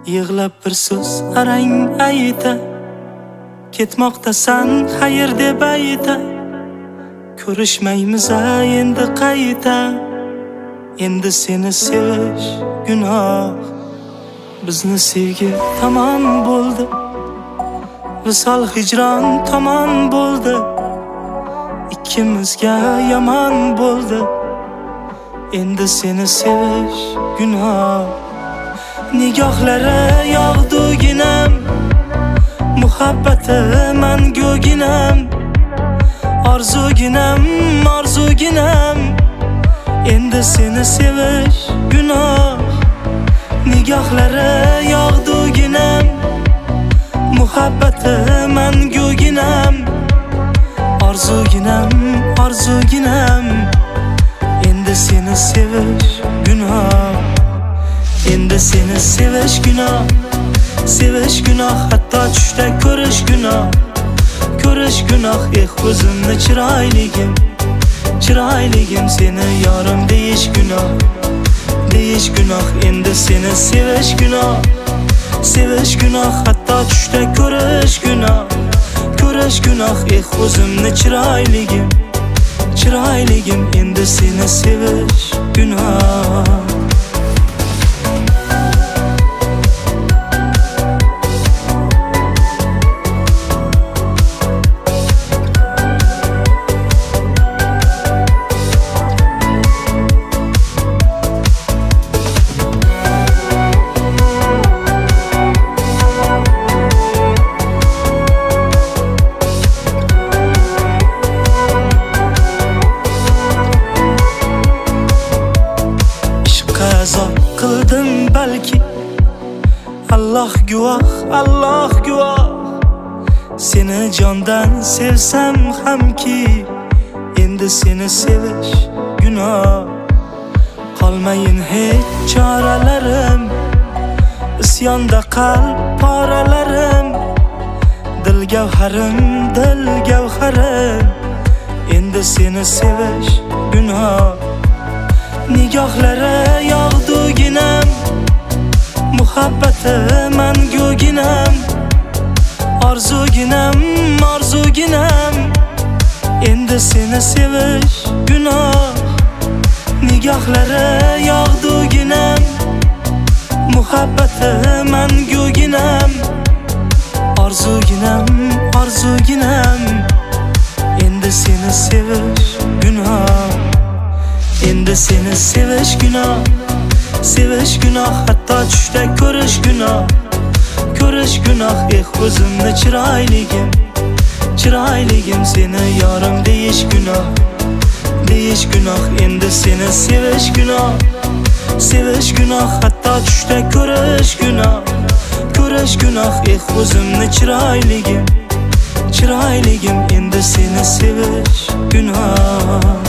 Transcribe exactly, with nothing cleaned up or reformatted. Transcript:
Yig'lab bir so'z arang ayta, ketmoqdasan xayr deb ayta. Ko'rishmaymiz endi qayta, endi seni sevish gunoh. Bizni sevgi tamom bo'ldi, visol hijron tamom bo'ldi. Ikkimizga yomon bo'ldi, endi seni sevish gunoh. Nigohlari yog'duginam, muhabbati manguginam. Orzuginam, orzuginam, endi seni sevish gunoh. Nigohlari yog'duginam, muhabbati manguginam. Orzuginam, orzuginam, endi seni sevish gunoh. Endi seni sevish gunoh, sevish gunoh, hatto tushda ko'rish gunoh. Ko'rish gunoh, eh o'zimni chiroyligim, chiroyligim seni yorim deyish gunoh, deyish gunoh. Endi seni sevish gunoh, sevish gunoh, hatto tushda ko'rish gunoh. Ko'rish gunoh, eh o'zimni chiroyligim, chiroyligim endi seni sevish gunoh. Qildim balki, Alloh guvoh, Alloh guvoh. Seni jondan sevsam hamki, endi seni sevish gunoh. Qolmayin hech choralarim, isyonda qalb poralarim. Dil gavharim, dil gavharim, endi seni sevish gunoh. Nigohlari yog'duginam, muhabbati manguginam. Orzuginam, orzuginam, endi seni sevish gunoh. Nigohlari yog'duginam, muhabbati manguginam. Orzuginam, orzuginam, endi seni sevish gunoh. Endi seni sevish gunoh, sevish gunoh, hatto tushda ko'rish gunoh. Ko'rish gunoh, eh o'zimni chiroyligim, chiroyligim seni yorim deyish gunoh, deyish gunoh. Endi seni sevish gunoh, sevish gunoh, hatto tushda ko'rish gunoh. Ko'rish gunoh, eh o'zimni chiroyligim, chiroyligim endi seni sevish gunoh.